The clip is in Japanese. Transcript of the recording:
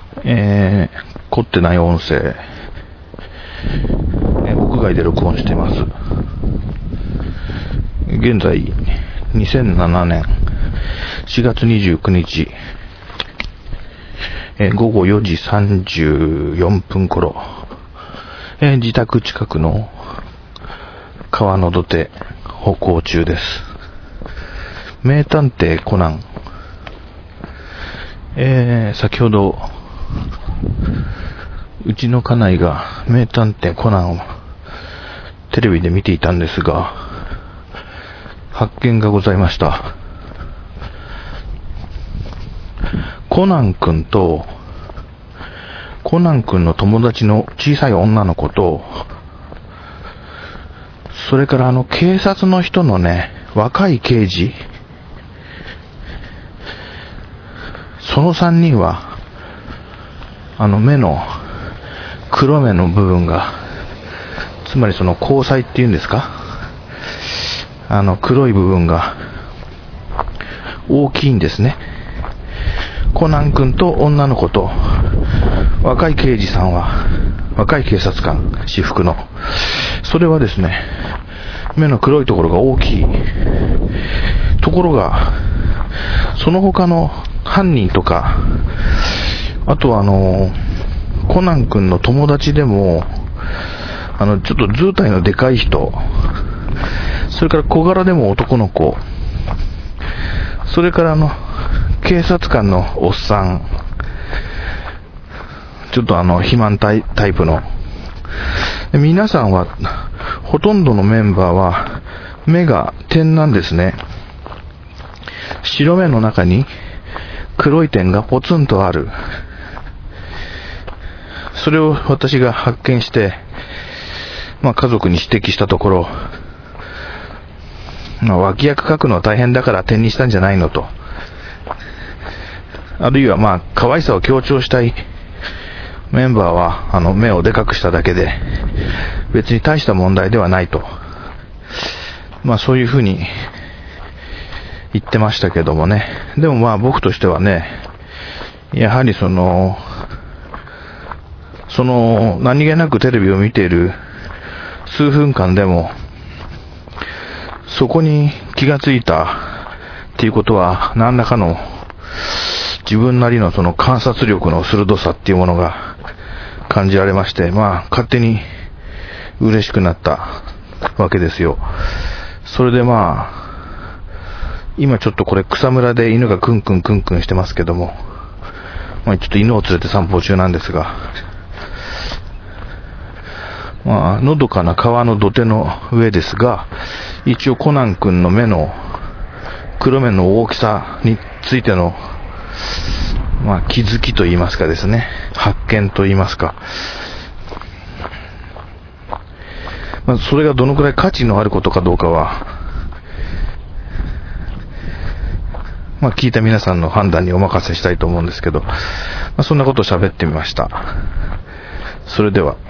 凝ってない音声、屋外で録音しています。現在、2007年4月29日、午後4時34分頃、自宅近くの川の土手、歩行中です。名探偵コナン、先ほどうちの家内が名探偵コナンをテレビで見ていたんですが、発見がございました。コナン君とコナン君の友達の小さい女の子と、それから警察の人のね、若い刑事、その3人は目の黒目の部分が、つまりその虹彩っていうんですか、黒い部分が大きいんですね。コナン君と女の子と若い刑事さんは、若い警察官、私服の、それはですね、目の黒いところが大きい。ところがその他の犯人とか、あとはコナン君の友達でもちょっと図体のでかい人、それから小柄でも男の子、それから警察官のおっさん、ちょっと肥満タイプの、皆さんは、ほとんどのメンバーは目が点なんですね。白目の中に黒い点がポツンとある。それを私が発見して、家族に指摘したところ、脇役描くのは大変だから点にしたんじゃないのと、あるいは可愛さを強調したいメンバーは目をでかくしただけで別に大した問題ではないと、そういうふうに言ってましたけどもね。でも僕としてはね、やはりその何気なくテレビを見ている数分間でも、そこに気がついたっていうことは、何らかの自分なりのその観察力の鋭さっていうものが感じられまして、勝手に嬉しくなったわけですよ。それで今ちょっとこれ草むらで犬がクンクンクンクンしてますけども、ちょっと犬を連れて散歩中なんですが、のどかな川の土手の上ですが、一応コナン君の目の黒目の大きさについての気づきと言いますかですね、発見と言いますか、それがどのくらい価値のあることかどうかは、聞いた皆さんの判断にお任せしたいと思うんですけど、そんなことを喋ってみました。それでは。